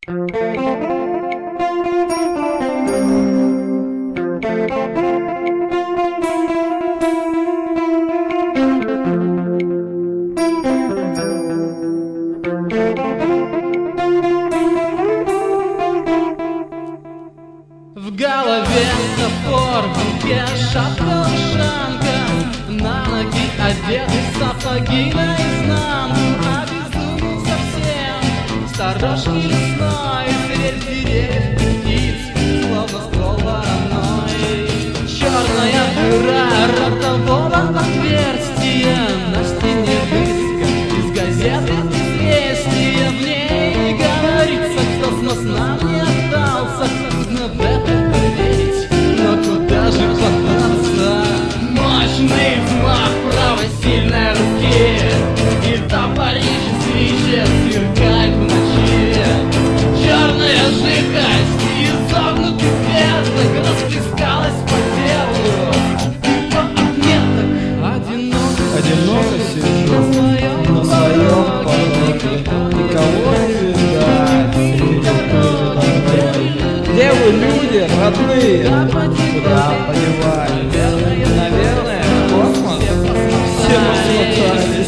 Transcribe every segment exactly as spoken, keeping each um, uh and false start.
В голове топор, в руке шапка-ушанка, на ноги одеты сапоги наизнанку. Обезумел совсем сторожки лесной, средь деревьев птиц, словно ствол вороной. Черная дыра ротового отверстия, на стене вывеска из газеты «Известия». В ней говорится, кто с нас нам не остался. Трудно в это поверить, но куда же податься? Мощный взмах правой сильной руки, и топорище свищет, сверкает в ночи. Черная жидкость изогнутых веток расплескалась по телу. По отметок одиноко, Одиноко сижу на своем пороге, никого не видать среди пыли дорог. Где вы, люди родные? Куда подевались? Наверное, в космос? Все посмотрелись.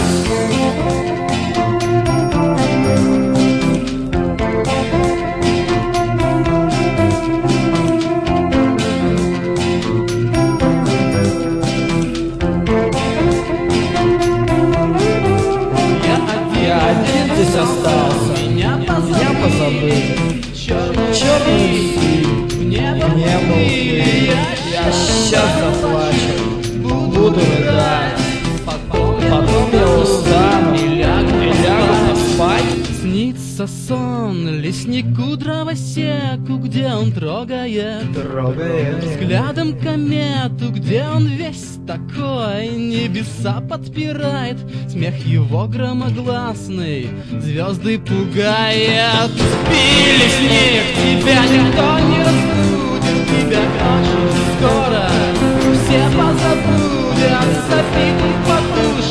Я один здесь остался, меня позабыли. Черный в небо ушли. Я сейчас заплачу, буду рыдать. Потом я устану и лягу спать. Снится сон леснику дровосеку, где он трогает Трогает взглядом комету, где он весь такой небеса подпирает. Смех его громогласный звезды пугает. Спи, лесник, тебя никто не разбудит, тебя очень скоро все позабудят. Запитый подушкой